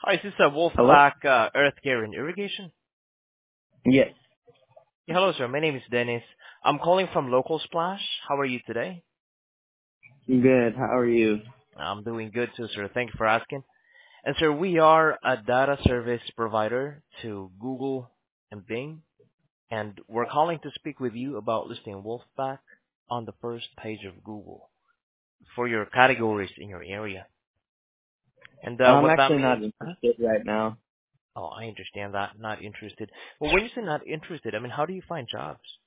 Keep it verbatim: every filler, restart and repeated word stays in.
Hi, is this uh, Hello? Wolfpack uh, Earth Care and Irrigation? Yes. Yeah, hello, sir. My name is Dennis. I'm calling from Local Splash. How are you today? Good. How are you? I'm doing good too, sir. Thank you for asking. And sir, we are a data service provider to Google and Bing, and we're calling to speak with you about listing Wolfpack on the first page of Google for your categories in your area. And uh, I'm what that actually not means, huh? interested right now. Oh, I understand that. Not interested. Well, when you say not interested, I mean, how do you find jobs?